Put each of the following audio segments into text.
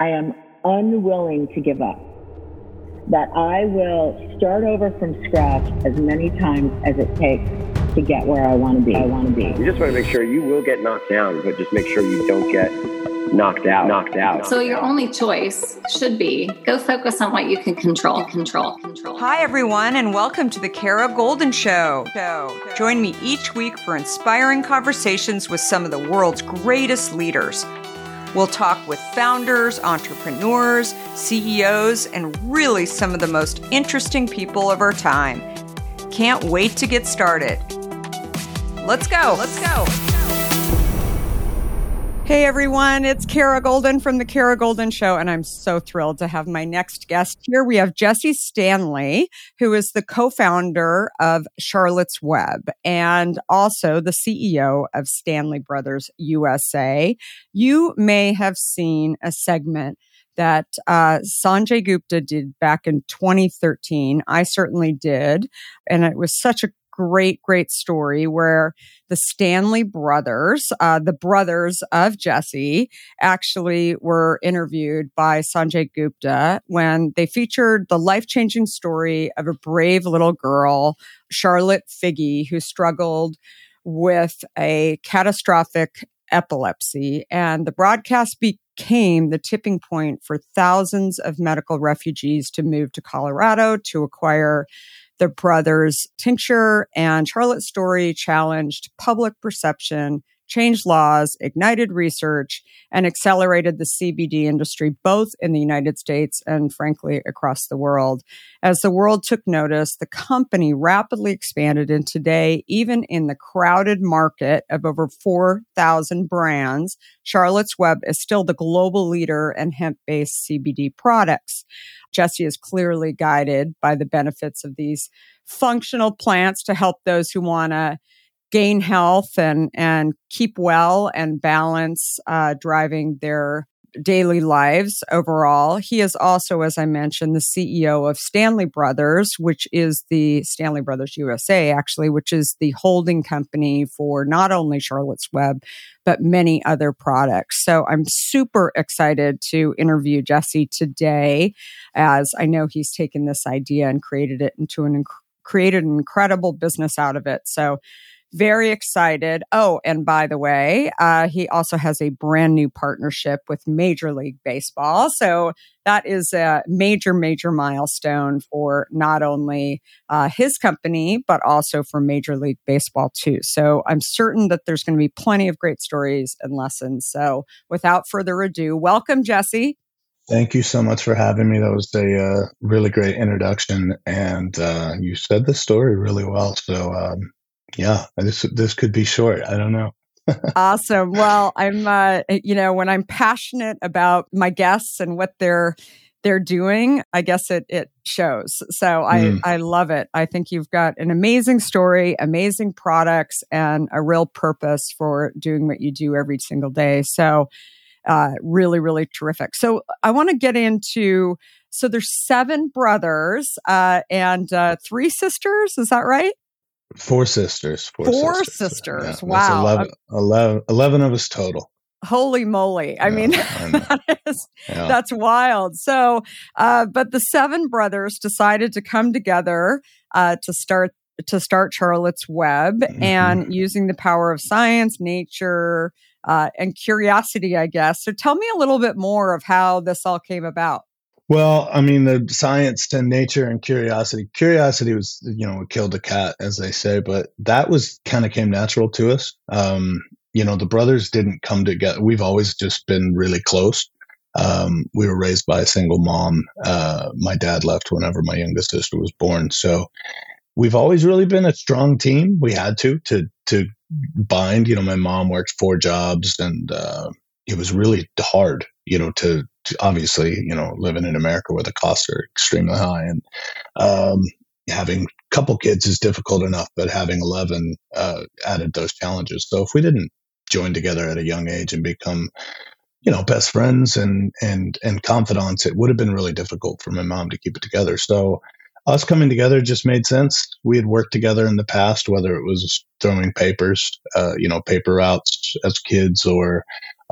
I am unwilling to give up, that I will start over from scratch as many times as it takes to get where I want to be. You just want to make sure you will get knocked down, but just make sure you don't get knocked out. So your only choice should be go focus on what you can control. Hi, everyone, and welcome to the Kara Goldin Show. Join me each week for inspiring conversations with some of the world's greatest leaders. We'll talk with founders, entrepreneurs, CEOs, and really some of the most interesting people of our time. Can't wait to get started. Let's go. Hey everyone, it's Kara Goldin from The Kara Goldin Show, and I'm so thrilled to have my next guest here. We have Jessie Stanley, who is the co-founder of Charlotte's Web and also the CEO of Stanley Brothers USA. You may have seen a segment that Sanjay Gupta did back in 2013. I certainly did, and it was such a great story where the Stanley brothers, the brothers of Jessie, actually were interviewed by Sanjay Gupta when they featured the life-changing story of a brave little girl, Charlotte Figge, who struggled with a catastrophic epilepsy. And the broadcast became the tipping point for thousands of medical refugees to move to Colorado to acquire the brothers' tincture, and Charlotte's story challenged public perception, changed laws, ignited research, and accelerated the CBD industry, both in the United States and, frankly, across the world. As the world took notice, the company rapidly expanded, and today, even in the crowded market of over 4,000 brands, Charlotte's Web is still the global leader in hemp-based CBD products. Jessie is clearly guided by the benefits of these functional plants to help those who want to gain health and keep well and balance, driving their daily lives overall. He is also, as I mentioned, the CEO of Stanley Brothers, which is the Stanley Brothers USA, actually, which is the holding company for not only Charlotte's Web, but many other products. So I'm super excited to interview Jessie today, as I know he's taken this idea and created an incredible business out of it. So very excited. Oh, and by the way, he also has a brand new partnership with Major League Baseball. So that is a major milestone for not only his company, but also for Major League Baseball too. So I'm certain that there's going to be plenty of great stories and lessons. So without further ado, welcome, Jessie. Thank you so much for having me. That was a really great introduction, and you said the story really well. So yeah, this could be short. I don't know. Awesome. Well, I'm, when I'm passionate about my guests and what they're doing, I guess it shows. So I love it. I think you've got an amazing story, amazing products, and a real purpose for doing what you do every single day. So really terrific. So I want to get into, so there's 7 brothers and 3 sisters. Is that right? 4 sisters. Four sisters. Yeah, Wow. 11 of us total. Holy moly. I mean, that's wild. So, but the 7 brothers decided to come together to start Charlotte's Web, and using the power of science, nature, and curiosity, I guess. So tell me a little bit more of how this all came about. Well, I mean, the science and nature and curiosity. Curiosity was, what killed the cat, as they say, but that was kind of came natural to us. The brothers didn't come together. We've always just been really close. We were raised by a single mom. My dad left whenever my youngest sister was born. So we've always really been a strong team. We had to bind. My mom worked 4 jobs, and it was really hard, to obviously, living in America where the costs are extremely high, and having a couple kids is difficult enough, but having 11 added those challenges. So if we didn't join together at a young age and become, best friends and confidants, it would have been really difficult for my mom to keep it together. So us coming together just made sense. We had worked together in the past, whether it was throwing paper routes as kids, or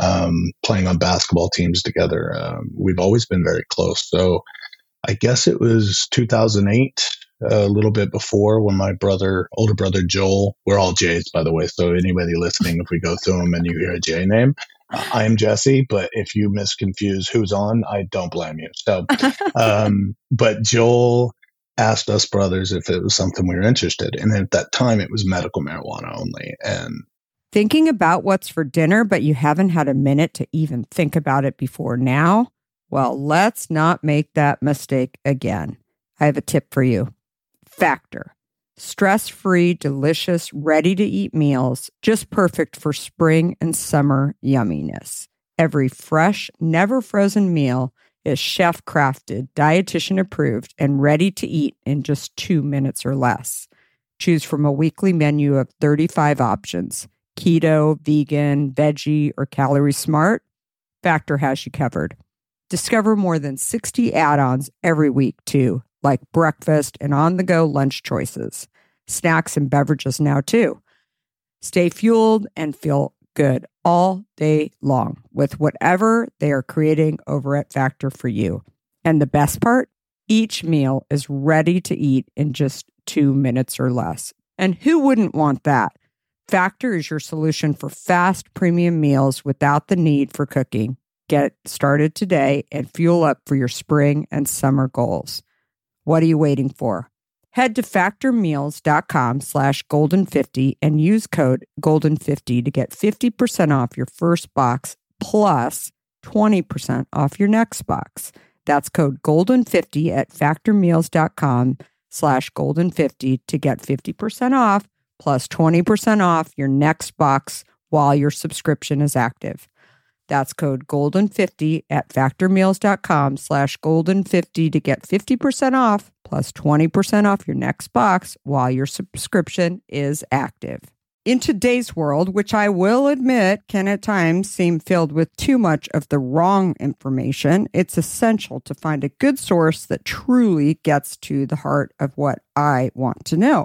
playing on basketball teams together. We've always been very close. So I guess it was 2008, a little bit before, when my older brother Joel, we're all J's, by the way. So anybody listening, if we go through them and you hear a J name, I am Jesse. But if you misconfuse who's on, I don't blame you. So, but Joel asked us brothers if it was something we were interested in. And at that time, it was medical marijuana only. And thinking about what's for dinner, but you haven't had a minute to even think about it before now? Well, let's not make that mistake again. I have a tip for you. Factor. Stress-free, delicious, ready-to-eat meals, just perfect for spring and summer yumminess. Every fresh, never frozen meal is chef-crafted, dietitian-approved, and ready to eat in just 2 minutes or less. Choose from a weekly menu of 35 options. Keto, vegan, veggie, or calorie smart, Factor has you covered. Discover more than 60 add-ons every week, too, like breakfast and on-the-go lunch choices. Snacks and beverages now, too. Stay fueled and feel good all day long with whatever they are creating over at Factor for you. And the best part? Each meal is ready to eat in just 2 minutes or less. And who wouldn't want that? Factor is your solution for fast premium meals without the need for cooking. Get started today and fuel up for your spring and summer goals. What are you waiting for? Head to factormeals.com/golden50 and use code golden50 to get 50% off your first box plus 20% off your next box. That's code golden50 at factormeals.com/golden50 to get 50% off plus 20% off your next box while your subscription is active. That's code golden50 at factormeals.com/golden50 to get 50% off plus 20% off your next box while your subscription is active. In today's world, which I will admit can at times seem filled with too much of the wrong information, it's essential to find a good source that truly gets to the heart of what I want to know.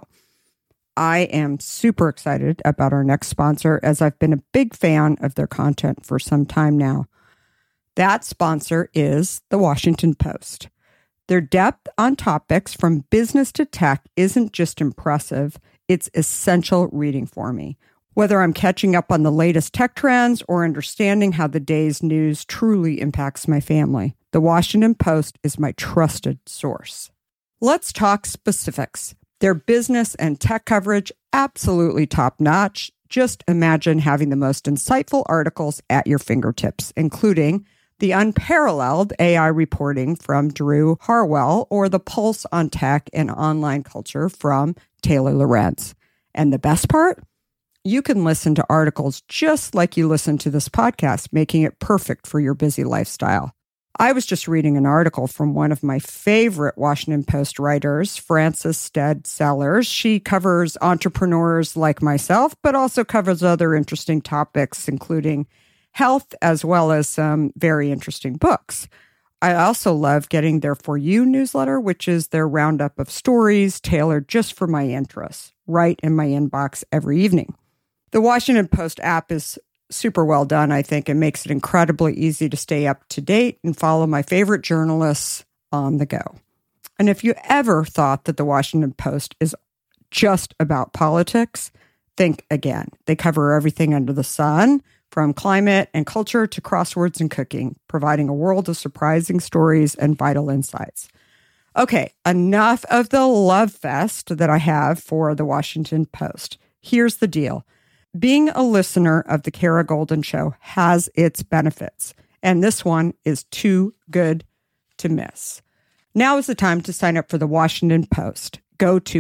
I am super excited about our next sponsor, as I've been a big fan of their content for some time now. That sponsor is The Washington Post. Their depth on topics from business to tech isn't just impressive, it's essential reading for me. Whether I'm catching up on the latest tech trends or understanding how the day's news truly impacts my family, The Washington Post is my trusted source. Let's talk specifics. Their business and tech coverage, absolutely top-notch. Just imagine having the most insightful articles at your fingertips, including the unparalleled AI reporting from Drew Harwell or the pulse on tech and online culture from Taylor Lorenz. And the best part? You can listen to articles just like you listen to this podcast, making it perfect for your busy lifestyle. I was just reading an article from one of my favorite Washington Post writers, Frances Stead Sellers. She covers entrepreneurs like myself, but also covers other interesting topics, including health, as well as some very interesting books. I also love getting their For You newsletter, which is their roundup of stories tailored just for my interests, right in my inbox every evening. The Washington Post app is super well done, I think. It makes it incredibly easy to stay up to date and follow my favorite journalists on the go. And if you ever thought that the Washington Post is just about politics, think again. They cover everything under the sun, from climate and culture to crosswords and cooking, providing a world of surprising stories and vital insights. Okay, enough of the love fest that I have for the Washington Post. Here's the deal. Being a listener of the Kara Goldin Show has its benefits, and this one is too good to miss. Now is the time to sign up for the Washington Post. Go to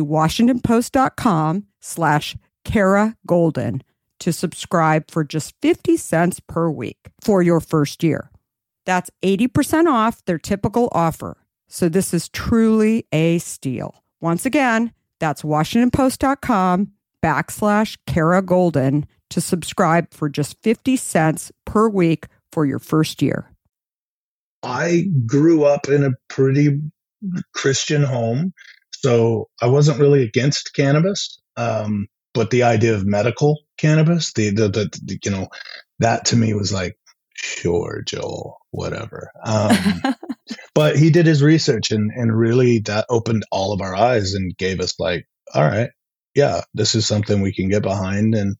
washingtonpost.com/Kara Goldin to subscribe for just 50 cents per week for your first year. That's 80% off their typical offer. So this is truly a steal. Once again, that's washingtonpost.com/Kara Goldin to subscribe for just 50 cents per week for your first year. I grew up in a pretty Christian home, so I wasn't really against cannabis. But the idea of medical cannabis, that to me was like, sure, Joel, whatever. But he did his research and really that opened all of our eyes and gave us like, all right, yeah, this is something we can get behind. And,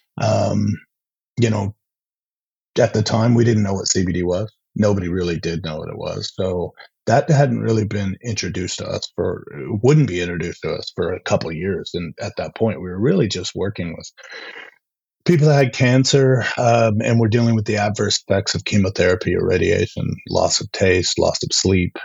you know, at the time we didn't know what CBD was. Nobody really did know what it was. So that hadn't really been introduced to us wouldn't be introduced to us for a couple of years. And at that point, we were really just working with people that had cancer, and were dealing with the adverse effects of chemotherapy or radiation, loss of taste, loss of sleep.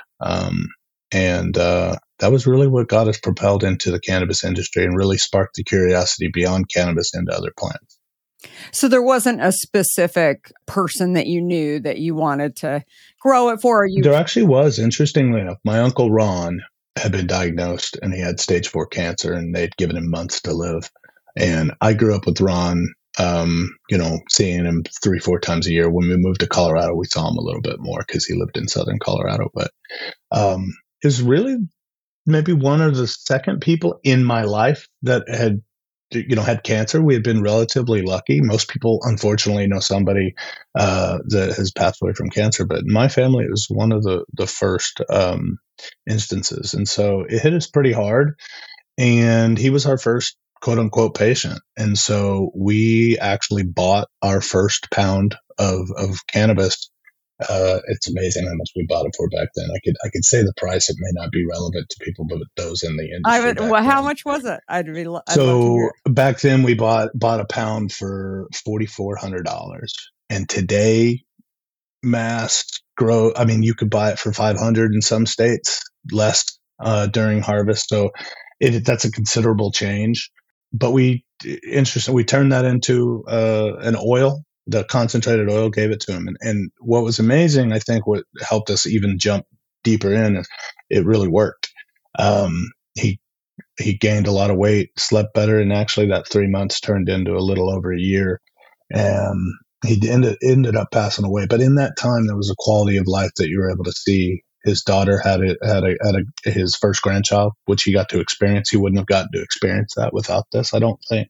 And that was really what got us propelled into the cannabis industry and really sparked the curiosity beyond cannabis into other plants. So there wasn't a specific person that you knew that you wanted to grow it for? There actually was, interestingly enough. My uncle Ron had been diagnosed and he had stage 4 cancer and they'd given him months to live. And I grew up with Ron, you know, seeing him 3-4 times a year. When we moved to Colorado, we saw him a little bit more because he lived in Southern Colorado. But it was really maybe one of the second people in my life that had cancer. We had been relatively lucky. Most people, unfortunately, know somebody that has passed away from cancer. But in my family, it was one of the first instances. And so it hit us pretty hard. And he was our first quote unquote patient. And so we actually bought our first pound of cannabis. It's amazing how much we bought it for back then. I could say the price. It may not be relevant to people, but those in the industry. How much was it? I'd love to hear. Back then we bought a pound for $4,400, and today mass grow. I mean, you could buy it for $500 in some states, less during harvest. So that's a considerable change. But we turned that into an oil. The concentrated oil, gave it to him. And what was amazing, I think what helped us even jump deeper in, is it really worked. He gained a lot of weight, slept better, and actually that 3 months turned into a little over a year. He ended up passing away. But in that time, there was a quality of life that you were able to see. His daughter had his first grandchild, which he got to experience. He wouldn't have gotten to experience that without this, I don't think.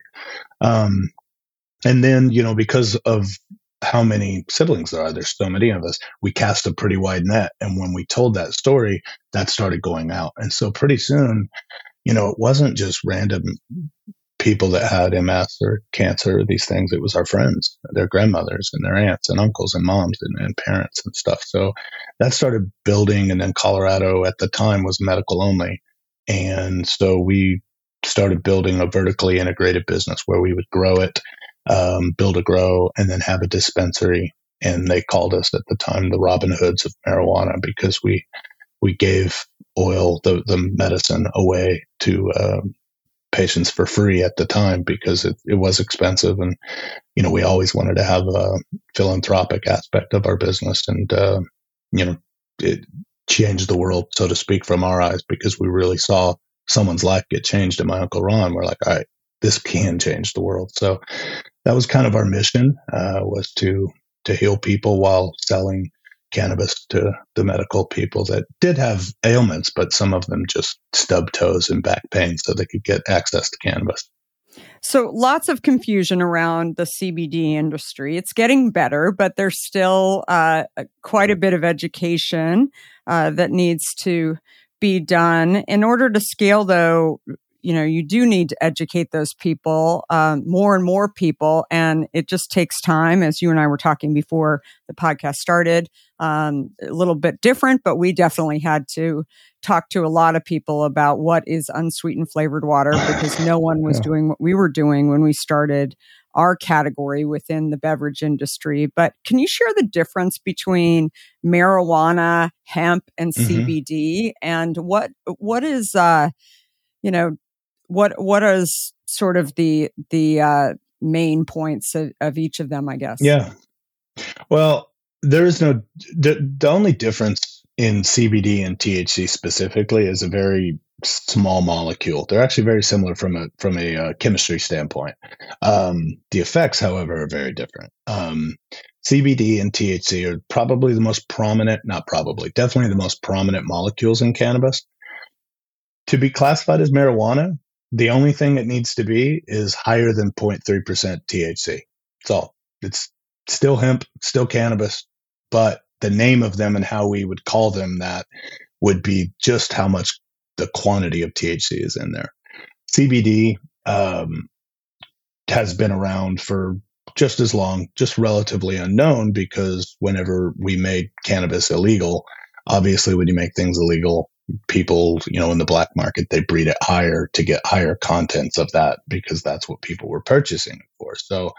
And then, you know, because of how many siblings there are, there's so many of us, we cast a pretty wide net. And when we told that story, that started going out. And so pretty soon, you know, it wasn't just random people that had MS or cancer or these things. It was our friends, their grandmothers and their aunts and uncles and moms and parents and stuff. So that started building. And then Colorado at the time was medical only. And so we started building a vertically integrated business where we would grow it, build a grow, and then have a dispensary. And they called us at the time the Robin Hoods of marijuana, because we gave oil, the medicine, away to patients for free at the time, because it was expensive. And, you know, we always wanted to have a philanthropic aspect of our business. And, you know, it changed the world, so to speak, from our eyes, because we really saw someone's life get changed. And my Uncle Ron, we're like, all right, this can change the world. So that was kind of our mission, was to heal people while selling cannabis to the medical people that did have ailments, but some of them just stubbed toes and back pain so they could get access to cannabis. So lots of confusion around the CBD industry. It's getting better, but there's still quite a bit of education that needs to be done. In order to scale, though, you know, you do need to educate those people, more and more people. And it just takes time. As you and I were talking before the podcast started, a little bit different, but we definitely had to talk to a lot of people about what is unsweetened flavored water, because no one was doing what we were doing when we started our category within the beverage industry. But can you share the difference between marijuana, hemp, and CBD? And what is, you know, what is sort of the main points of each of them, I guess? Yeah. Well, there is the only difference in CBD and THC specifically is a very small molecule. They're actually very similar from a chemistry standpoint. The effects, however, are very different. CBD and THC are probably the most prominent, definitely the most prominent molecules in cannabis. To be classified as marijuana, the only thing it needs to be is higher than 0.3% THC. That's all. still hemp, still cannabis, but the name of them and how we would call them that would be just how much the quantity of THC is in there. CBD has been around for just as long, just relatively unknown, because whenever we made cannabis illegal, obviously when you make things illegal, people, in the black market, they breed it higher to get higher contents of that because that's what people were purchasing it for. So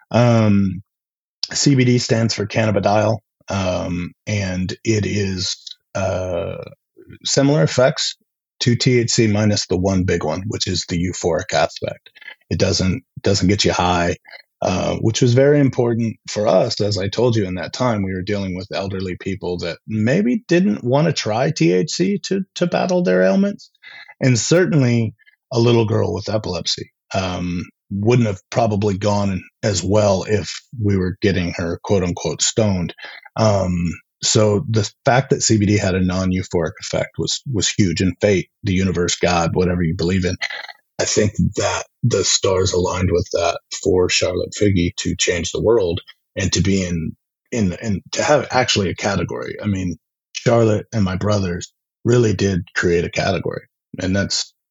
CBD stands for cannabidiol, and it is similar effects to THC minus the one big one, which is the euphoric aspect. It doesn't get you high, which was very important for us. As I told you, in that time, we were dealing with elderly people that maybe didn't want to try THC to battle their ailments. And certainly a little girl with epilepsy wouldn't have probably gone as well if we were getting her, quote unquote, stoned. So the fact that CBD had a non-euphoric effect was huge. And fate, the universe, God, whatever you believe in, I think that the stars aligned with that for Charlotte Figi to change the world and to be in to have actually a category. I mean, Charlotte and my brothers really did create a category, and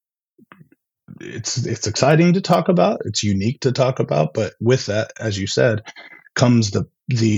it's exciting to talk about. It's unique to talk about, but with that, as you said, comes the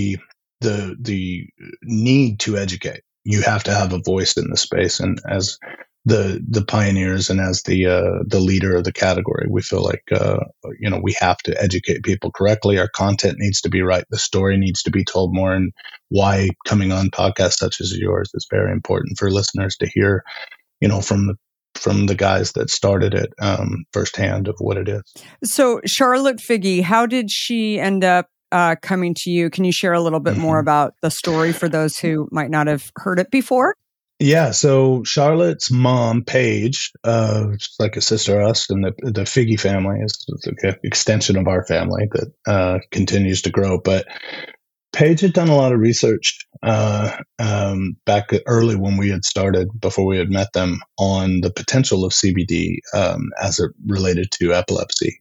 need to educate. You have to have a voice in the space, and as the pioneers and as the leader of the category, we feel like we have to educate people correctly. Our content needs to be right. The story needs to be told more, and why coming on podcasts such as yours is very important for listeners to hear, from the guys that started it firsthand of what it is. So Charlotte Figi, how did she end up coming to you? Can you share a little bit more about the story for those who might not have heard it before? Yeah, so Charlotte's mom, Paige, like a sister to us, and the Figi family is an extension of our family that continues to grow. But Paige had done a lot of research back early when we had started, before we had met them, on the potential of CBD as it related to epilepsy.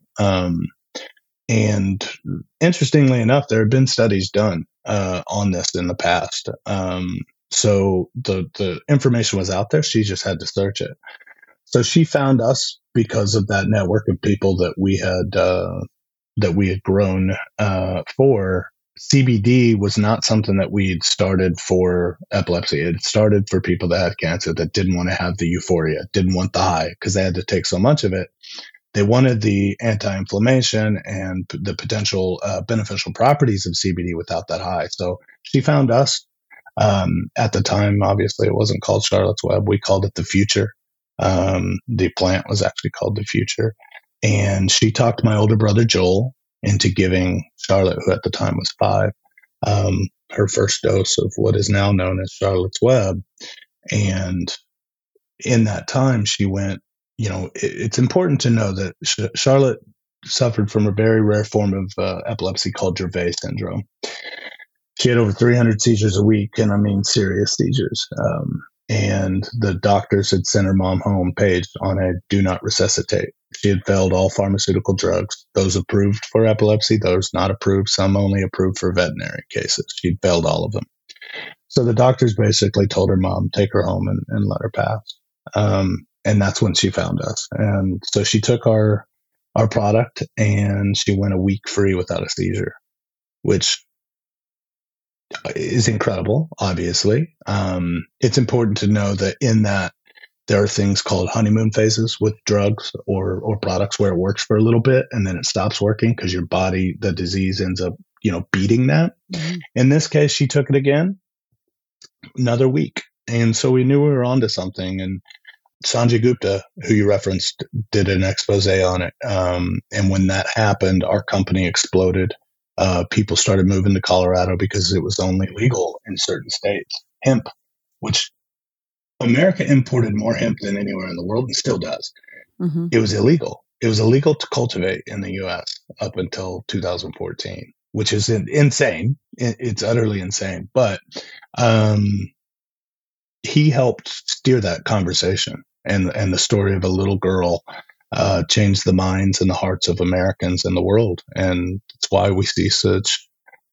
And interestingly enough, there have been studies done on this in the past. So the information was out there. She just had to search it. So she found us because of that network of people that we had grown for. CBD was not something that we'd started for epilepsy. It started for people that had cancer that didn't want to have the euphoria, didn't want the high because they had to take so much of it. They wanted the anti-inflammation and the potential beneficial properties of CBD without that high. So she found us. At the time, obviously, it wasn't called Charlotte's Web. We called it The Future. The plant was actually called The Future. And she talked my older brother, Joel, into giving Charlotte, who at the time was 5, her first dose of what is now known as Charlotte's Web. And in that time, she went, it's important to know that Charlotte suffered from a very rare form of epilepsy called Dravet syndrome. She had over 300 seizures a week, and I mean serious seizures. And the doctors had sent her mom home, Paige, on a do not resuscitate. She had failed all pharmaceutical drugs, those approved for epilepsy, those not approved, some only approved for veterinary cases. She'd failed all of them. So the doctors basically told her mom, take her home and let her pass. And that's when she found us. And so she took our product, and she went a week free without a seizure, which is incredible, obviously. It's important to know that in that there are things called honeymoon phases with drugs or products where it works for a little bit and then it stops working because your body, the disease ends up, beating that. Mm-hmm. In this case, she took it again, another week. And so we knew we were onto something. And Sanjay Gupta, who you referenced, did an expose on it. And when that happened, our company exploded. People started moving to Colorado because it was only legal in certain states. Hemp, which America imported more hemp than anywhere in the world and still does. Mm-hmm. It was illegal. It was illegal to cultivate in the U.S. up until 2014, which is insane. It's utterly insane. But he helped steer that conversation, and the story of a little girl changed the minds and the hearts of Americans in the world. And it's why we see such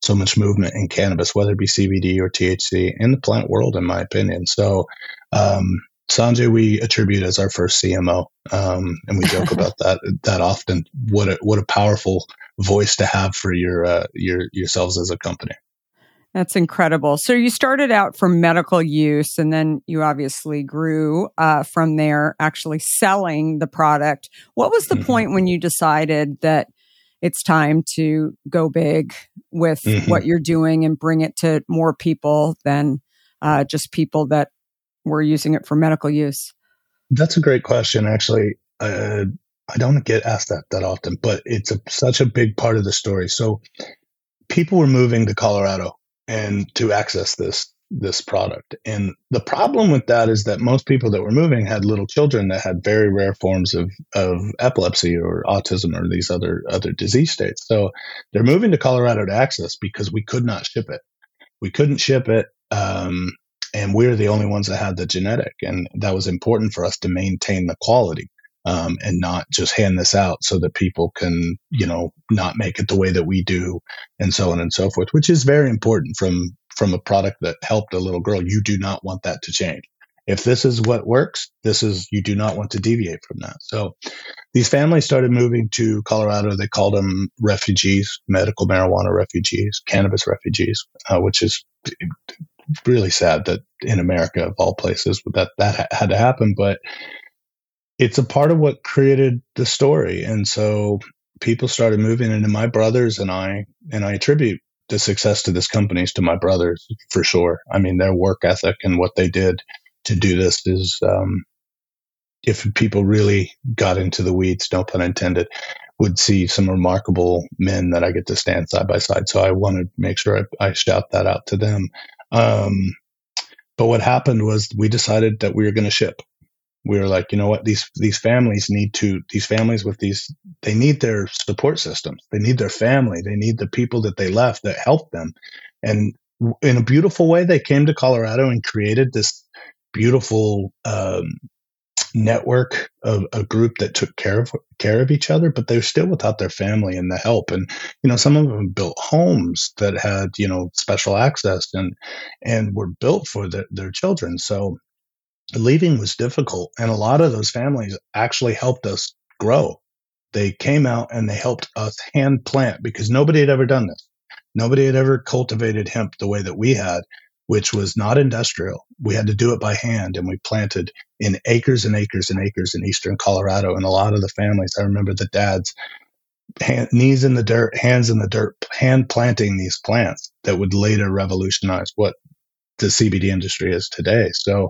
so much movement in cannabis, whether it be CBD or THC, in the plant world, in my opinion. So Sanjay, we attribute as our first CMO, and we joke about that often. What a powerful voice to have for yourselves as a company. That's incredible. So you started out for medical use, and then you obviously grew from there, actually selling the product. What was the point when you decided that it's time to go big with what you're doing and bring it to more people than just people that were using it for medical use? That's a great question. Actually, I don't get asked that often, but it's such a big part of the story. So people were moving to Colorado and to access this product. And the problem with that is that most people that were moving had little children that had very rare forms of epilepsy or autism or these other disease states. So they're moving to Colorado to access because we could not ship it. We couldn't ship it. And we're the only ones that had the genetic. And that was important for us to maintain the quality. And not just hand this out so that people can, not make it the way that we do, and so on and so forth, which is very important from a product that helped a little girl. You do not want that to change. If this is what works, you do not want to deviate from that. So these families started moving to Colorado. They called them refugees, medical marijuana refugees, cannabis refugees, which is really sad that in America, of all places, that had to happen. But it's a part of what created the story. And so people started moving into my brothers and I attribute the success to this company to my brothers for sure. I mean, their work ethic and what they did to do this is, if people really got into the weeds, no pun intended, would see some remarkable men that I get to stand side by side. So I want to make sure I shout that out to them. But what happened was we decided that we were going to ship. We were like, you know what, these families they need their support systems. They need their family. They need the people that they left that helped them. And in a beautiful way, they came to Colorado and created this beautiful network of a group that took care of each other, but they're still without their family and the help. And, some of them built homes that had, special access and were built for their children. So leaving was difficult. And a lot of those families actually helped us grow. They came out and they helped us hand plant because nobody had ever done this. Nobody had ever cultivated hemp the way that we had, which was not industrial. We had to do it by hand, and we planted in acres and acres and acres in eastern Colorado. And a lot of the families, I remember the dads, knees in the dirt, hands in the dirt, hand planting these plants that would later revolutionize what the CBD industry is today. So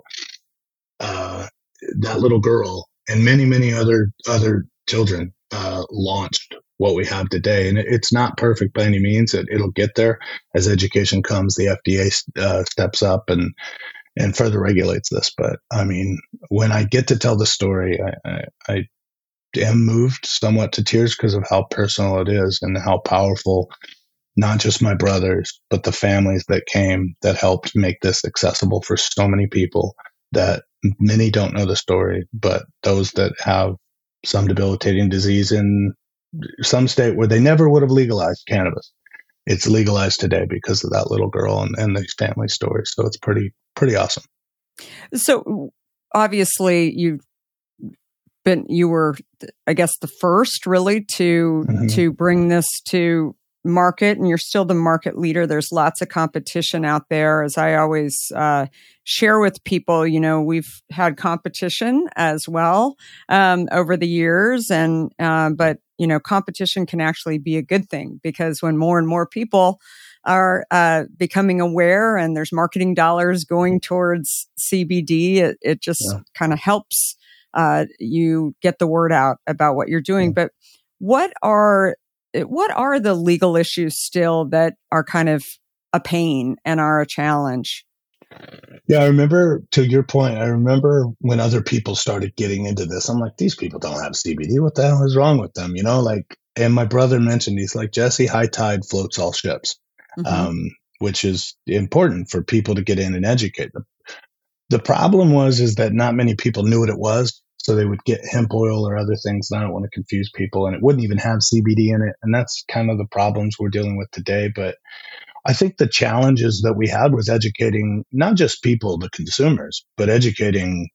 that little girl and many, many other children launched what we have today. And it's not perfect by any means. It'll get there as education comes. The FDA steps up and further regulates this. But I mean, when I get to tell the story, I am moved somewhat to tears because of how personal it is and how powerful not just my brothers, but the families that came that helped make this accessible for so many people that many don't know the story, but those that have some debilitating disease in some state where they never would have legalized cannabis, it's legalized today because of that little girl and these family stories. So it's pretty awesome. So obviously you were, I guess, the first really to bring this to market, and you're still the market leader. There's lots of competition out there. As I always share with people, we've had competition as well over the years, and but competition can actually be a good thing, because when more and more people are becoming aware and there's marketing dollars going towards CBD, it just kind of helps you get the word out about what you're doing. But what are the legal issues still that are kind of a pain and are a challenge? Yeah, I remember, to your point, I remember when other people started getting into this, I'm like, these people don't have CBD. What the hell is wrong with them? And my brother mentioned, he's like, Jesse, high tide floats all ships, which is important for people to get in and educate them. The problem is that not many people knew what it was. So they would get hemp oil or other things. And I don't want to confuse people, and it wouldn't even have CBD in it. And that's kind of the problems we're dealing with today. But I think the challenges that we had was educating not just people, the consumers, but educating,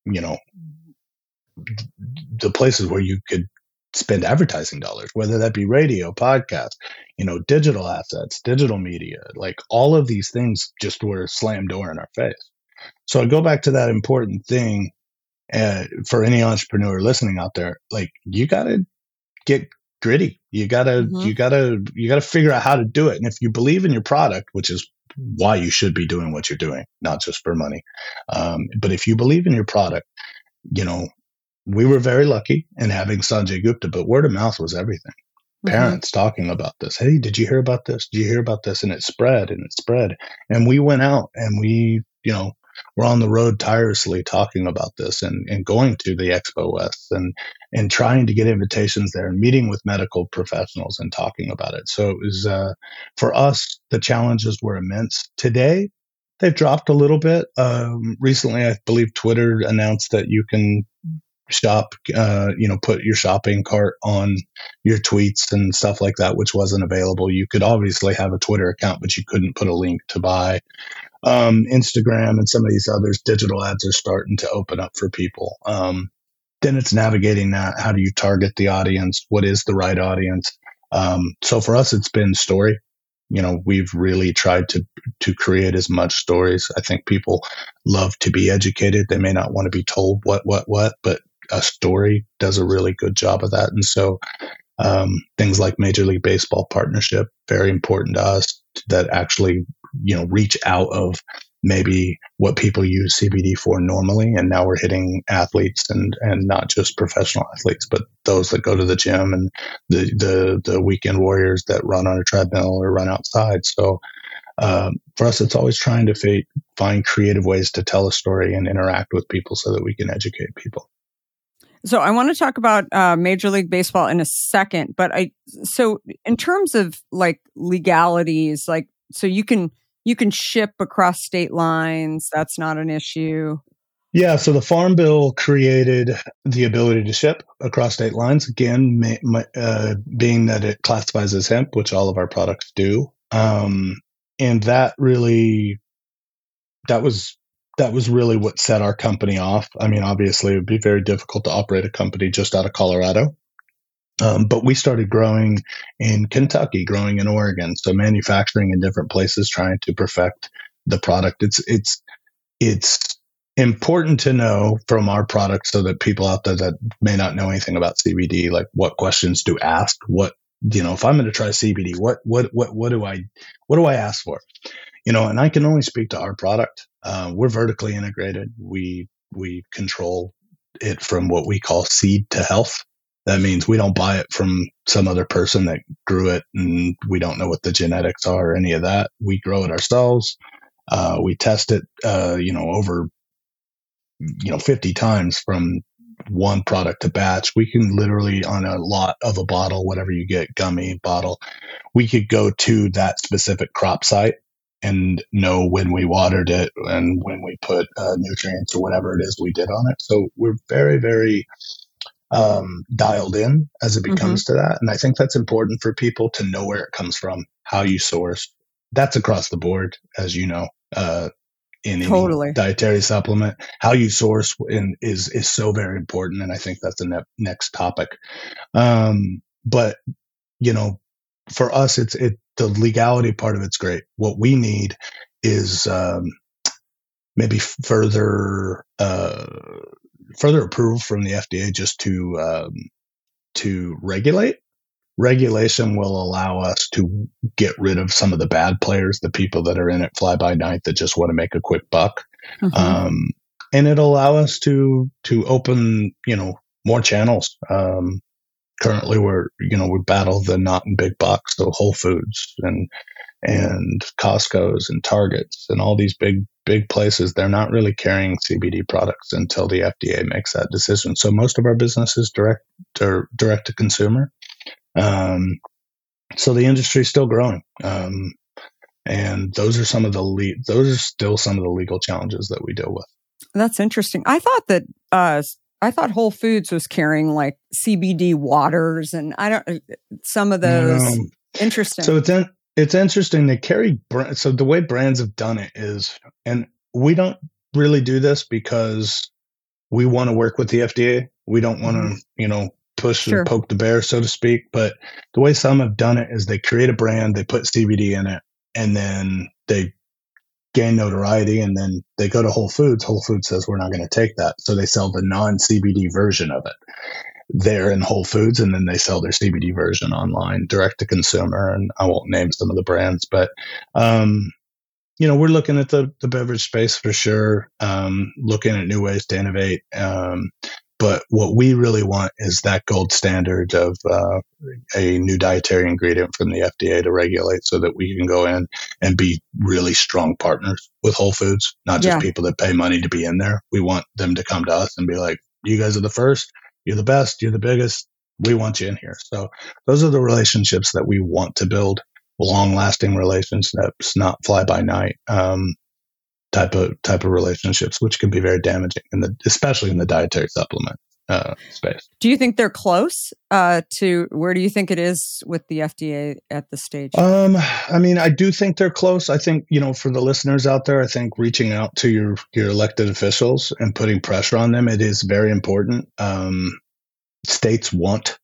the places where you could spend advertising dollars, whether that be radio, podcast, digital assets, digital media, like all of these things just were a slam door in our face. So I go back to that important thing for any entrepreneur listening out there, like you got to get gritty. You gotta figure out how to do it. And if you believe in your product, which is why you should be doing what you're doing, not just for money. But if you believe in your product, we were very lucky in having Sanjay Gupta, but word of mouth was everything. Parents talking about this. Hey, did you hear about this? Did you hear about this? And it spread. And we went out and we, we're on the road tirelessly talking about this and going to the Expo West and trying to get invitations there and meeting with medical professionals and talking about it. So it was, for us, the challenges were immense. Today, they've dropped a little bit. Recently, I believe Twitter announced that you can shop, put your shopping cart on your tweets and stuff like that, which wasn't available. You could obviously have a Twitter account, but you couldn't put a link to buy. Instagram and some of these others, digital ads are starting to open up for people. Then it's navigating that. How do you target the audience? What is the right audience? So for us, it's been story. We've really tried to create as much stories. I think people love to be educated. They may not want to be told what, but a story does a really good job of that. And so things like Major League Baseball partnership, very important to us, that actually, reach out of maybe what people use CBD for normally. And now we're hitting athletes and not just professional athletes, but those that go to the gym and the weekend warriors that run on a treadmill or run outside. So for us, it's always trying to find creative ways to tell a story and interact with people so that we can educate people. So I want to talk about Major League Baseball in a second, but so in terms of like legalities, like, so you can ship across state lines. That's not an issue. Yeah. So the Farm Bill created the ability to ship across state lines. Again, being that it classifies as hemp, which all of our products do. And that was really what set our company off. I mean, obviously it would be very difficult to operate a company just out of Colorado. But we started growing in Kentucky, growing in Oregon. So manufacturing in different places, trying to perfect the product. It's important to know from our product so that people out there that may not know anything about CBD, like what questions to ask, if I'm going to try CBD, what do I ask for? And I can only speak to our product. We're vertically integrated. We control it from what we call seed to health. That means we don't buy it from some other person that grew it and we don't know what the genetics are or any of that. We grow it ourselves. We test it, over, 50 times from one product to batch. We can literally, on a lot of a bottle, whatever you get, gummy bottle, we could go to that specific crop site and know when we watered it and when we put nutrients or whatever it is we did on it. So we're very, very dialed in as it becomes to that. And I think that's important for people to know where it comes from, how you source. That's across the board, as you know, in any dietary supplement. How you source is so very important. And I think that's the next topic. But, for us, the legality part of it's great. What we need is maybe further approval from the FDA just to regulate. Regulation will allow us to get rid of some of the bad players, the people that are in it fly by night that just want to make a quick buck. And it'll allow us to open, more channels. Currently we battle the not in big box, so Whole Foods and Costco's and Targets and all these big places. They're not really carrying CBD products until the FDA makes that decision. So most of our business is direct to consumer. So the industry is still growing. And those are still some of the legal challenges that we deal with. That's interesting. I thought Whole Foods was carrying like CBD waters and some of those. Interesting. So It's interesting. They carry so the way brands have done it is, and we don't really do this because we want to work with the FDA. We don't want to, push and poke the bear, so to speak. But the way some have done it is they create a brand, they put CBD in it, and then they gain notoriety, and then they go to Whole Foods. Whole Foods says, we're not going to take that. So they sell the non-CBD version of it there in Whole Foods, and then they sell their CBD version online, direct to consumer. And I won't name some of the brands, but we're looking at the beverage space for sure, looking at new ways to innovate. But what we really want is that gold standard of a new dietary ingredient from the FDA to regulate, so that we can go in and be really strong partners with Whole Foods, not just people that pay money to be in there. We want them to come to us and be like, you guys are the first, you're the best, you're the biggest, we want you in here. So those are the relationships that we want to build, long-lasting relationships, not fly-by-night type of relationships, which can be very damaging, especially in the dietary supplement space. Do you think they're close to where do you think it is with the FDA at this stage? I do think they're close. I think, for the listeners out there, I think reaching out to your elected officials and putting pressure on them, it is very important. States want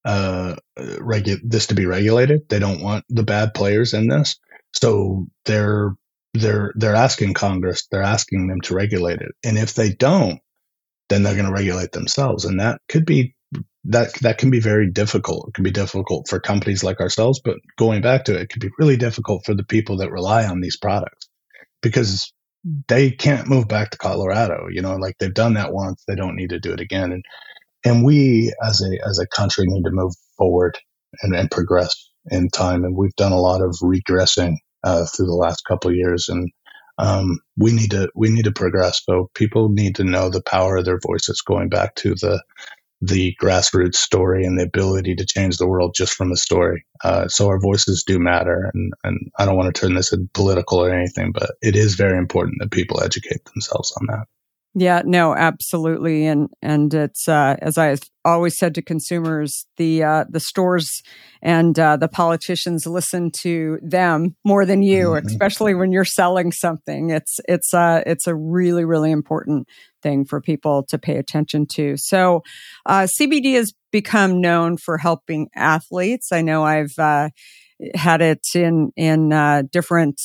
this to be regulated. They don't want the bad players in this. So they're asking Congress, they're asking them to regulate it. And if they don't, then they're going to regulate themselves. And that can be very difficult. It can be difficult for companies like ourselves, but going back to it, it can be really difficult for the people that rely on these products, because they can't move back to Colorado. Like they've done that once, they don't need to do it again. And we as a country need to move forward and progress in time. And we've done a lot of regressing through the last couple of years, and we need to progress. So people need to know the power of their voices, going back to the grassroots story and the ability to change the world just from a story. So our voices do matter, and I don't want to turn this into political or anything, but it is very important that people educate themselves on that. Yeah, no, absolutely. And it's, as I've always said to consumers, the stores and the politicians listen to them more than you, especially when you're selling something. It's a really, really important thing for people to pay attention to. So CBD has become known for helping athletes. I know I've had it in different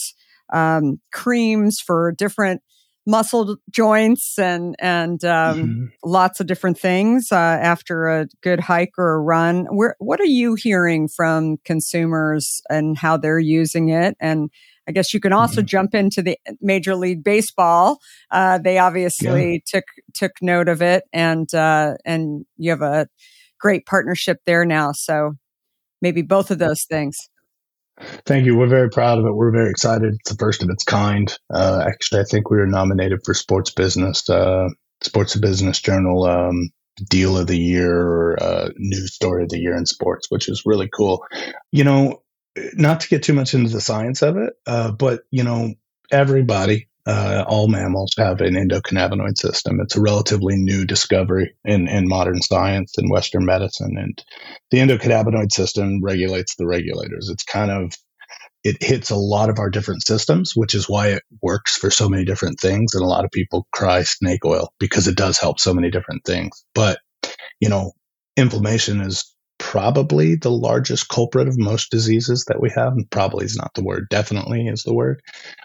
creams for different muscle joints and lots of different things after a good hike or a run. What are you hearing from consumers and how they're using it? And I guess you can also jump into the Major League Baseball. They obviously took note of it, and you have a great partnership there now. So maybe both of those things. Thank you. We're very proud of it. We're very excited. It's the first of its kind. Actually, I think we were nominated for Sports Business Journal Deal of the Year or News Story of the Year in Sports, which is really cool. Not to get too much into the science of it, but everybody, all mammals have an endocannabinoid system. It's a relatively new discovery in modern science and Western medicine. And the endocannabinoid system regulates the regulators. It hits a lot of our different systems, which is why it works for so many different things. And a lot of people cry snake oil because it does help so many different things. But, inflammation is probably the largest culprit of most diseases that we have. And probably is not the word. Definitely is the word.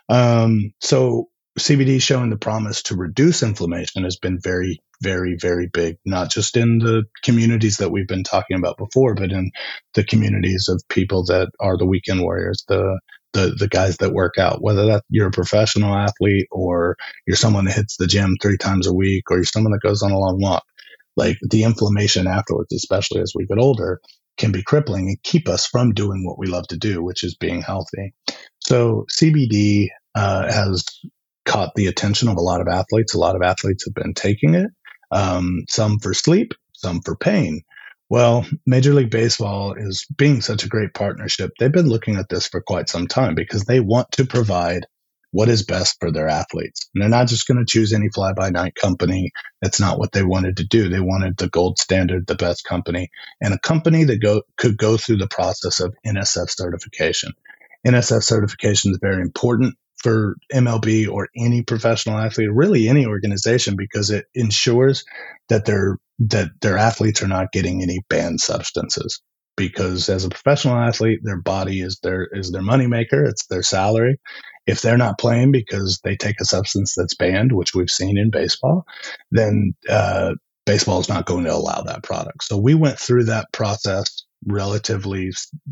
So CBD showing the promise to reduce inflammation has been very, very, very big, not just in the communities that we've been talking about before, but in the communities of people that are the weekend warriors, the guys that work out, whether that you're a professional athlete or you're someone that hits the gym 3 times a week, or you're someone that goes on a long walk. Like the inflammation afterwards, especially as we get older, can be crippling and keep us from doing what we love to do, which is being healthy. So CBD has caught the attention of a lot of athletes. A lot of athletes have been taking it, some for sleep, some for pain. Well, Major League Baseball is being such a great partnership. They've been looking at this for quite some time because they want to provide what is best for their athletes. And they're not just going to choose any fly-by-night company. That's not what they wanted to do. They wanted the gold standard, the best company, and a company that could go through the process of NSF certification. NSF certification is very important for MLB or any professional athlete, really any organization, because it ensures that their athletes are not getting any banned substances. Because as a professional athlete, their body is their moneymaker. It's their salary. If they're not playing because they take a substance that's banned, which we've seen in baseball, then baseball is not going to allow that product. So we went through that process relatively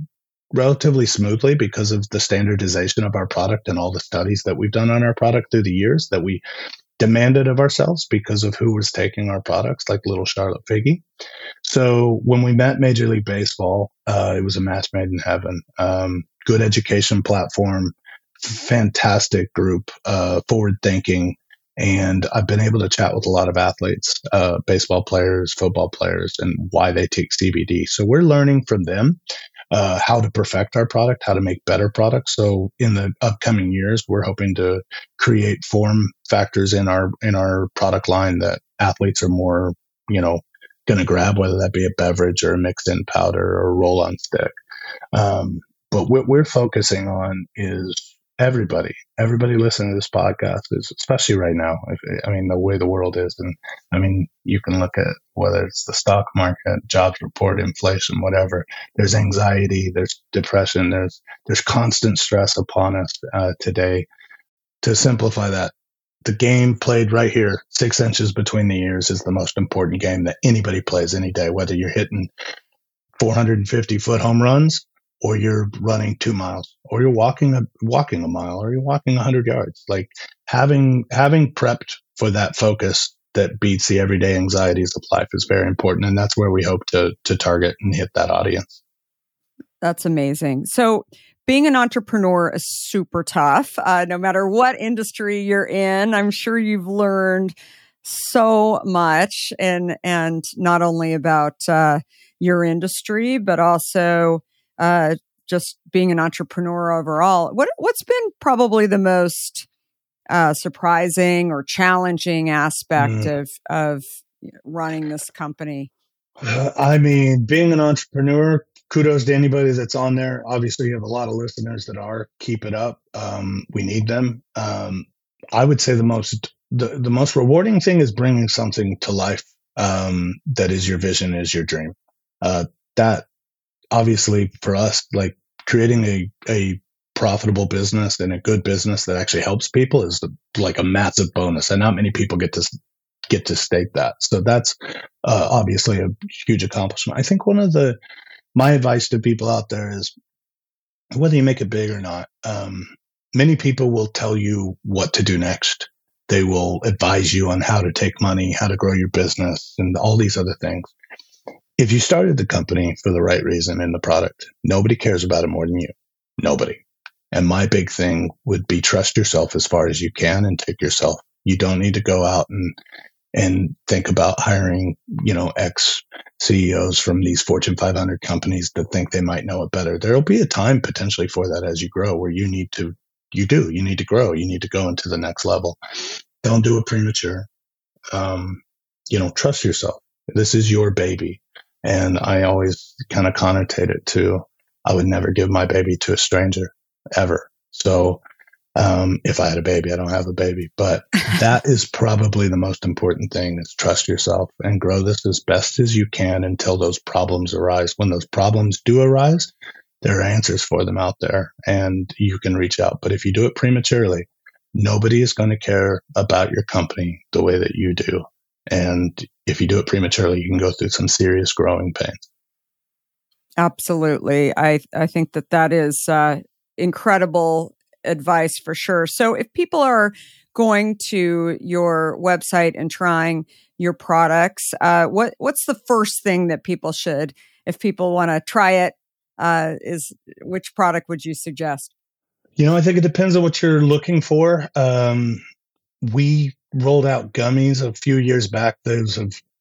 smoothly because of the standardization of our product and all the studies that we've done on our product through the years that we demanded of ourselves because of who was taking our products, like little Charlotte Figge. So when we met Major League Baseball, it was a match made in heaven. Good education platform, fantastic group, forward thinking. And I've been able to chat with a lot of athletes, baseball players, football players, and why they take CBD. So we're learning from them how to perfect our product, how to make better products. So in the upcoming years, we're hoping to create form factors in our product line that athletes are more, going to grab, whether that be a beverage or a mixed-in powder or a roll-on stick. But what we're focusing on is everybody listening to this podcast, is especially right now. The way the world is, and you can look at whether it's the stock market, jobs report, inflation, whatever. There's anxiety, there's depression, there's constant stress upon us today. To simplify that, the game played right here, 6 inches between the ears, is the most important game that anybody plays any day, whether you're hitting 450-foot home runs, or you're running 2 miles, or you're walking a mile, or you're walking 100 yards. Like having prepped for that focus that beats the everyday anxieties of life is very important. And that's where we hope to target and hit that audience. That's amazing. So being an entrepreneur is super tough, no matter what industry you're in. I'm sure you've learned so much, and not only about your industry, but also just being an entrepreneur overall. What's been probably the most surprising or challenging aspect of running this company? Being an entrepreneur, kudos to anybody that's on there. Obviously, you have a lot of listeners that are. Keep it up. We need them. I would say the most rewarding thing is bringing something to life that is your vision, is your dream. That obviously for us, like creating a profitable business and a good business that actually helps people is like a massive bonus, and not many people get to state that. So that's obviously a huge accomplishment. I think my advice to people out there is, whether you make it big or not, many people will tell you what to do next. They will advise you on how to take money, how to grow your business, and all these other things. If you started the company for the right reason in the product, nobody cares about it more than you. Nobody. And my big thing would be trust yourself as far as you can and take yourself. You don't need to go out and think about hiring, ex CEOs from these Fortune 500 companies that think they might know it better. There'll be a time potentially for that as you grow, where you need to grow. You need to go into the next level. Don't do it premature. Trust yourself. This is your baby. And I always kind of connotate it to, I would never give my baby to a stranger ever. So, if I had a baby, I don't have a baby, but that is probably the most important thing, is trust yourself and grow this as best as you can until those problems arise. When those problems do arise, there are answers for them out there and you can reach out. But if you do it prematurely, nobody is going to care about your company the way that you do. And if you do it prematurely, you can go through some serious growing pains. Absolutely. I think that is incredible advice for sure. So if people are going to your website and trying your products, what's the first thing that people should, if people want to try it, which product would you suggest? I think it depends on what you're looking for. We rolled out gummies a few years back. Those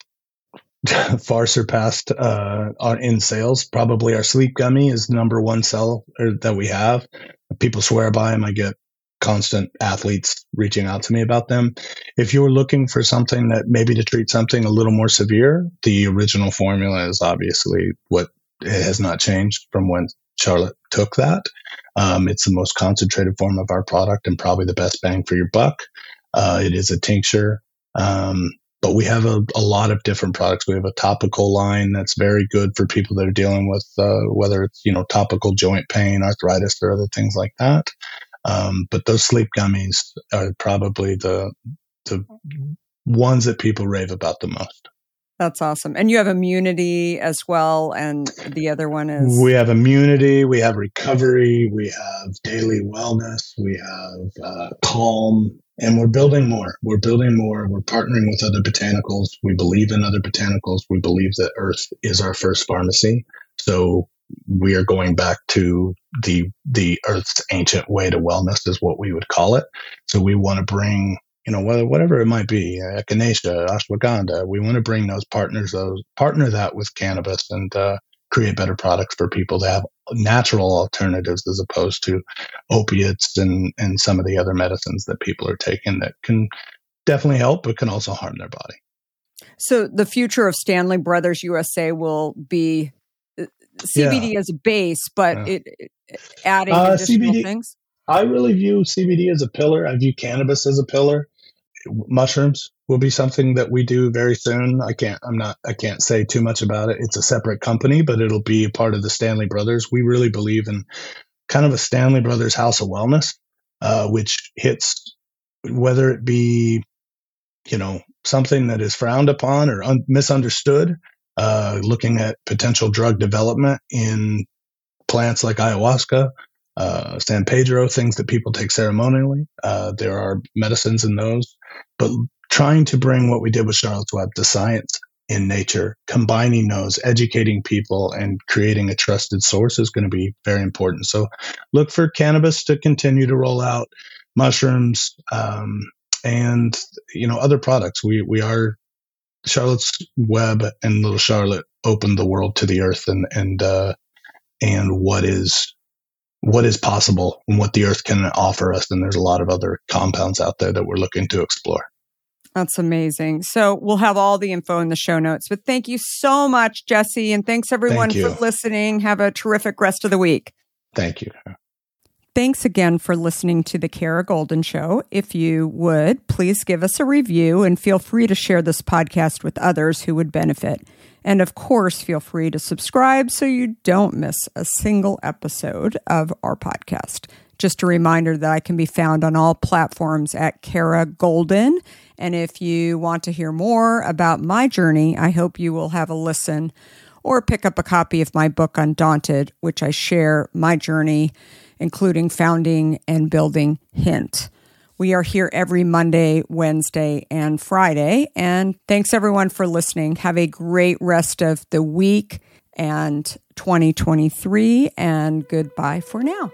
have far surpassed in sales. Probably our sleep gummy is number one seller that we have. People swear by them. I get constant athletes reaching out to me about them. If you're looking for something that maybe to treat something a little more severe, the original formula is obviously what it has not changed from when Charlotte took that. It's the most concentrated form of our product and probably the best bang for your buck. It is a tincture. But we have a lot of different products. We have a topical line that's very good for people that are dealing with whether it's topical joint pain, arthritis, or other things like that. But those sleep gummies are probably the ones that people rave about the most. That's awesome. And you have immunity as well. And the other one is? We have immunity. We have recovery. We have daily wellness. We have calm. And we're building more. We're partnering with other botanicals. We believe in other botanicals. We believe that Earth is our first pharmacy. So we are going back to the Earth's ancient way to wellness is what we would call it. So we want to bring, whatever it might be, echinacea, ashwagandha. We want to bring partner that with cannabis and create better products for people to have natural alternatives as opposed to opiates and some of the other medicines that people are taking that can definitely help, but can also harm their body. So the future of Stanley Brothers USA will be CBD as a base, but adding additional CBD, things? I really view CBD as a pillar. I view cannabis as a pillar. Mushrooms will be something that we do very soon. I can't say too much about it. It's a separate company, but it'll be a part of the Stanley Brothers. We really believe in kind of a Stanley Brothers house of wellness, which hits whether it be, something that is frowned upon or misunderstood, looking at potential drug development in plants like ayahuasca, San Pedro, things that people take ceremonially. There are medicines in those, but trying to bring what we did with Charlotte's Web, the science in nature, combining those, educating people and creating a trusted source is going to be very important. So look for cannabis to continue to roll out, mushrooms, and, other products. We are Charlotte's Web and Little Charlotte opened the world to the earth and what is possible and what the earth can offer us. And there's a lot of other compounds out there that we're looking to explore. That's amazing. So we'll have all the info in the show notes, but thank you so much, Jesse. And thanks everyone for listening. Have a terrific rest of the week. Thank you. Thanks again for listening to The Kara Goldin Show. If you would, please give us a review and feel free to share this podcast with others who would benefit. And of course, feel free to subscribe so you don't miss a single episode of our podcast. Just a reminder that I can be found on all platforms at Kara Goldin. And if you want to hear more about my journey, I hope you will have a listen or pick up a copy of my book, Undaunted, which I share my journey, including founding and building Hint. We are here every Monday, Wednesday, and Friday. And thanks everyone for listening. Have a great rest of the week and 2023, and goodbye for now.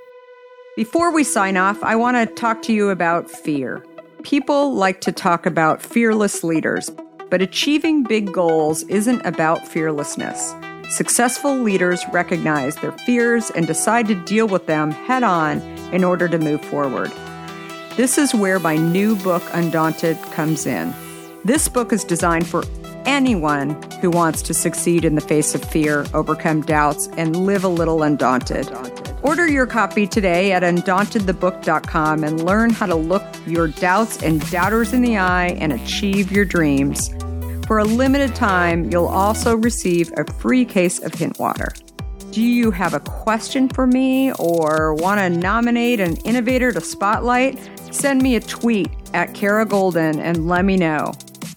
Before we sign off, I want to talk to you about fear. People like to talk about fearless leaders, but achieving big goals isn't about fearlessness. Successful leaders recognize their fears and decide to deal with them head on in order to move forward. This is where my new book, Undaunted, comes in. This book is designed for anyone who wants to succeed in the face of fear, overcome doubts, and live a little undaunted. Order your copy today at undauntedthebook.com and learn how to look your doubts and doubters in the eye and achieve your dreams. For a limited time, you'll also receive a free case of Hint water. Do you have a question for me or want to nominate an innovator to spotlight? Send me a tweet at Kara Goldin and let me know.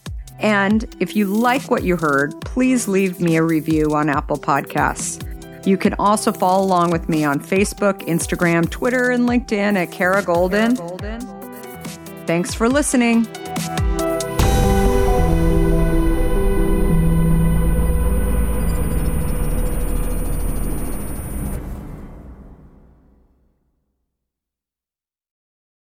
And if you like what you heard, please leave me a review on Apple Podcasts. You can also follow along with me on Facebook, Instagram, Twitter, and LinkedIn at Kara Goldin. Thanks for listening.